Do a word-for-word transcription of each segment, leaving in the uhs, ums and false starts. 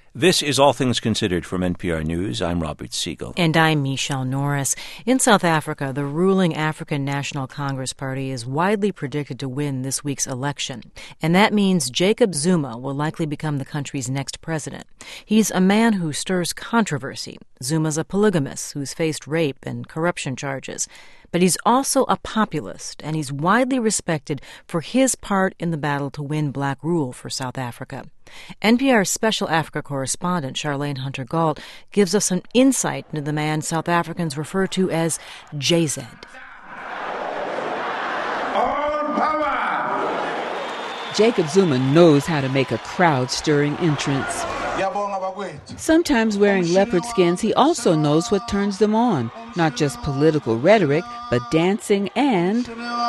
This is All Things Considered from N P R News. I'm Robert Siegel. And I'm Michelle Norris. In South Africa, the ruling African National Congress Party is widely predicted to win this week's election. And that means Jacob Zuma will likely become the country's next president. He's a man who stirs controversy. Zuma's a polygamist who's faced rape and corruption charges. But he's also a populist, and he's widely respected for his part in the battle to win black rule for South Africa. N P R's special Africa correspondent, Charlene Hunter-Gault, gives us some insight into the man South Africans refer to as J Z. All power! Jacob Zuma knows how to make a crowd-stirring entrance. Sometimes wearing leopard skins, he also knows what turns them on. Not just political rhetoric, but dancing and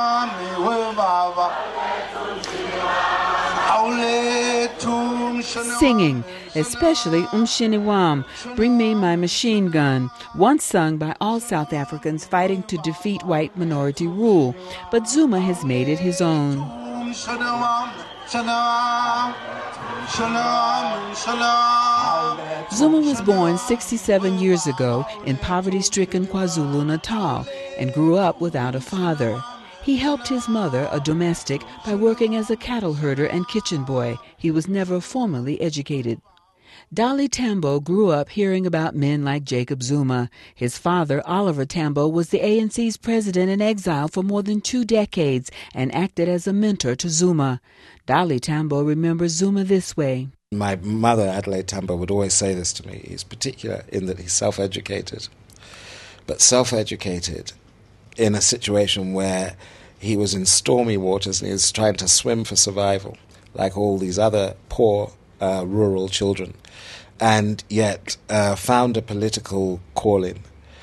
singing, especially Umshiniwam, Bring Me My Machine Gun, once sung by all South Africans fighting to defeat white minority rule. But Zuma has made it his own. Zuma was born sixty-seven years ago in poverty-stricken KwaZulu-Natal and grew up without a father. He helped his mother, a domestic, by working as a cattle herder and kitchen boy. He was never formally educated. Dolly Tambo grew up hearing about men like Jacob Zuma. His father, Oliver Tambo, was the A N C's president in exile for more than two decades and acted as a mentor to Zuma. Dolly Tambo remembers Zuma this way. My mother, Adelaide Tambo, would always say this to me. He's particular in that he's self-educated, but self-educated in a situation where he was in stormy waters and he was trying to swim for survival, like all these other poor uh, rural children, and yet uh, found a political calling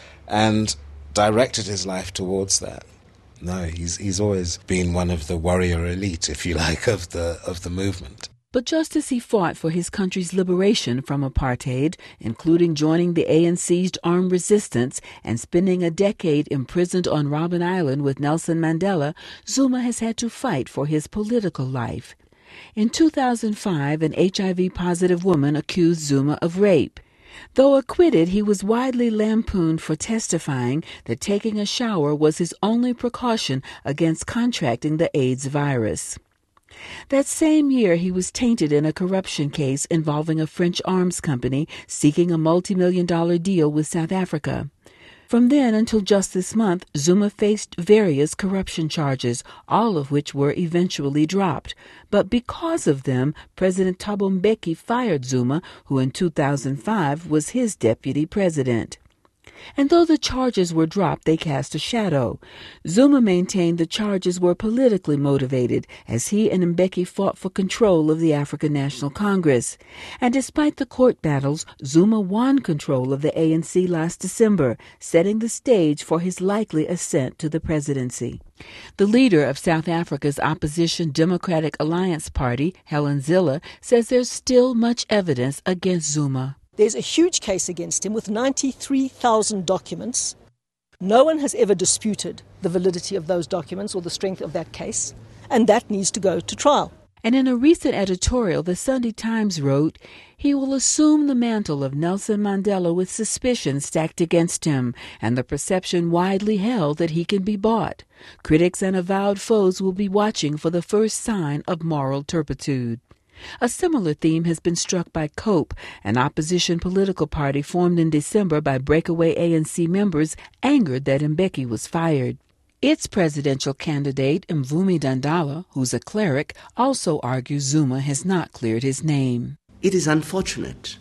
and directed his life towards that. No, he's he's always been one of the warrior elite, if you like, of the of the movement. But just as he fought for his country's liberation from apartheid, including joining the A N C's armed resistance and spending a decade imprisoned on Robben Island with Nelson Mandela, Zuma has had to fight for his political life. In two thousand five, an H I V-positive woman accused Zuma of rape. Though acquitted, he was widely lampooned for testifying that taking a shower was his only precaution against contracting the AIDS virus. That same year, he was tainted in a corruption case involving a French arms company seeking a multi-million dollar deal with South Africa. From then until just this month, Zuma faced various corruption charges, all of which were eventually dropped. But because of them, President Thabo Mbeki fired Zuma, who in two thousand five was his deputy president. And though the charges were dropped, they cast a shadow. Zuma maintained the charges were politically motivated, as he and Mbeki fought for control of the African National Congress. And despite the court battles, Zuma won control of the A N C last December, setting the stage for his likely ascent to the presidency. The leader of South Africa's opposition Democratic Alliance Party, Helen Zille, says there's still much evidence against Zuma. There's a huge case against him with ninety-three thousand documents. No one has ever disputed the validity of those documents or the strength of that case, and that needs to go to trial. And in a recent editorial, the Sunday Times wrote, he will assume the mantle of Nelson Mandela with suspicion stacked against him and the perception widely held that he can be bought. Critics and avowed foes will be watching for the first sign of moral turpitude. A similar theme has been struck by COPE, an opposition political party formed in December by breakaway A N C members angered that Mbeki was fired. Its presidential candidate, Mvumi Dandala, who's a cleric, also argues Zuma has not cleared his name. It is unfortunate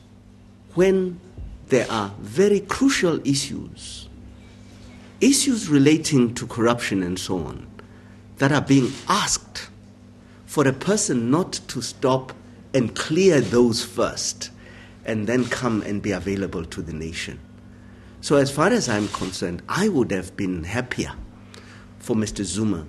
when there are very crucial issues, issues relating to corruption and so on, that are being asked for a person not to stop and clear those first and then come and be available to the nation. So as far as I'm concerned, I would have been happier for Mister Zuma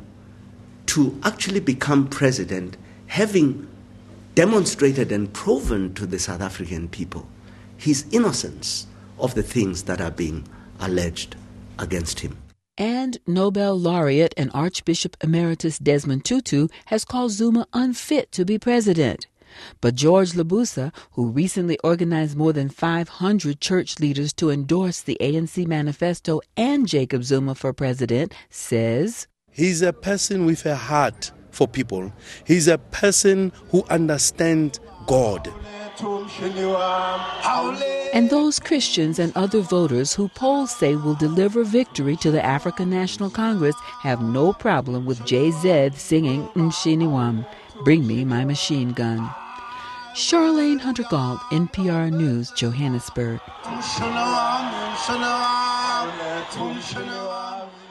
to actually become president, having demonstrated and proven to the South African people his innocence of the things that are being alleged against him. And Nobel laureate and Archbishop Emeritus Desmond Tutu has called Zuma unfit to be president. But George Labusa, who recently organized more than five hundred church leaders to endorse the A N C manifesto and Jacob Zuma for president, says, he's a person with a heart for people. He's a person who understands God. And those Christians and other voters who polls say will deliver victory to the African National Congress have no problem with J Z singing Mshiniwam, Bring Me My Machine Gun. Charlene Hunter-Gault, N P R News, Johannesburg.